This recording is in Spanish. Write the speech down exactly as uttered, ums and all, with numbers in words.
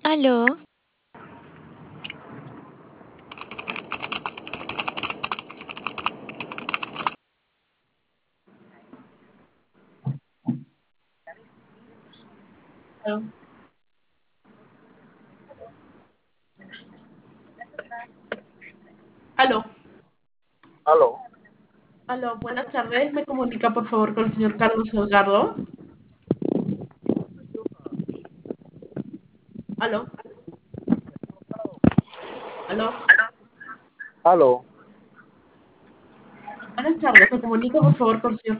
Aló, Aló, aló, Aló, aló, buenas tardes. ¿Me comunica por favor con el señor Carlos Edgardo? Aló, aló, aló. buenas tardes. ¿Me comunica por favor con el señor